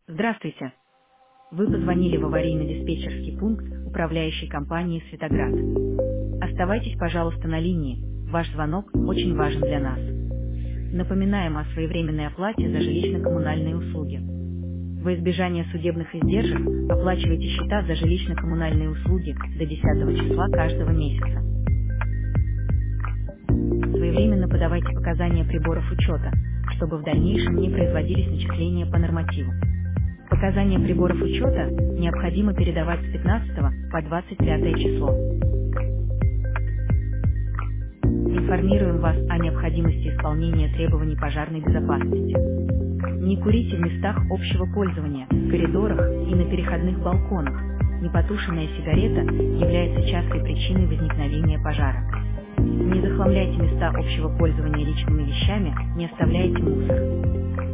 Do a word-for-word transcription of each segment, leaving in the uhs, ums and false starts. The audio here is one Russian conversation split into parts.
Здравствуйте. Вы позвонили в аварийно-диспетчерский пункт управляющей компании «Светоград». Оставайтесь, пожалуйста, на линии. Ваш звонок очень важен для нас. Напоминаем о своевременной оплате за жилищно-коммунальные услуги. Во избежание судебных издержек оплачивайте счета за жилищно-коммунальные услуги до десятого числа каждого месяца. Своевременно подавайте показания приборов учета, чтобы в дальнейшем не производились начисления по нормативу. Показания приборов учета необходимо передавать с пятнадцатого по двадцать пятое число. Информируем вас о необходимости исполнения требований пожарной безопасности. Не курите в местах общего пользования, в коридорах и на переходных балконах. Непотушенная сигарета является частой причиной возникновения пожара. Не захламляйте места общего пользования личными вещами, не оставляйте мусор.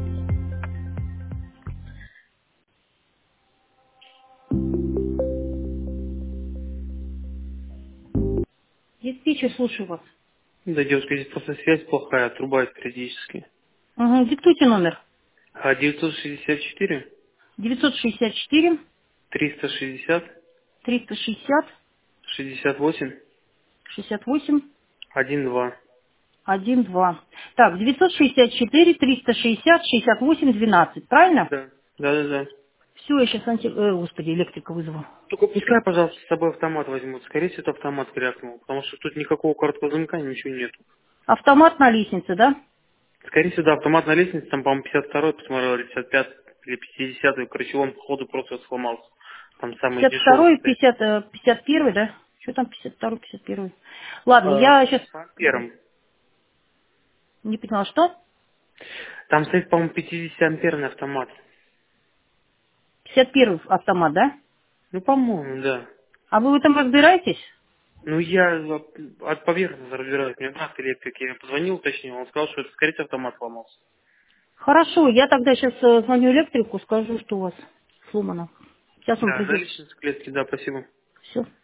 Диспетчер, слушаю вас. Да, девушка, здесь просто связь плохая, отрубает периодически. Угу, диктуйте номер. А девятьсот шестьдесят четыре девятьсот шестьдесят четыре триста шестьдесят триста шестьдесят шестьдесят восемь шестьдесят восемь один два. один два. Так, девятьсот шестьдесят четыре триста шестьдесят шестьдесят восемь двенадцать, правильно? Да, да, да, да. Все, я сейчас анти... э, господи, электрика вызову. Только пускай, пожалуйста, с собой автомат возьмут. Скорее всего, это автомат крякнул, потому что тут никакого короткого замка, ничего нет. Автомат на лестнице, да? Скорее всего, да, автомат на лестнице, там, по-моему, пятьдесят второй, посмотрел, или пятьдесят пятый, или пятидесятый, короче, он, походу, просто сломался. Там самый пятьдесят дешевый второй, стоит. пятьдесят, э, пятьдесят первый, да? Что там пятьдесят второй, пятьдесят первый? Ладно, А, я сейчас с ампером. не поняла, что? Там стоит, по-моему, пятидесятиамперный автомат. пятьдесят первый автомат, да? Ну, по-моему, да. А вы в этом разбираетесь? Ну, я от от поверхности разбираюсь. Мне брат электрик, я позвонил, точнее, он сказал, что это, скорее всего, автомат сломался. Хорошо, я тогда сейчас звоню электрику, скажу, что у вас сломано. Сейчас он Да, придет. наличность клетки, да, спасибо. Все.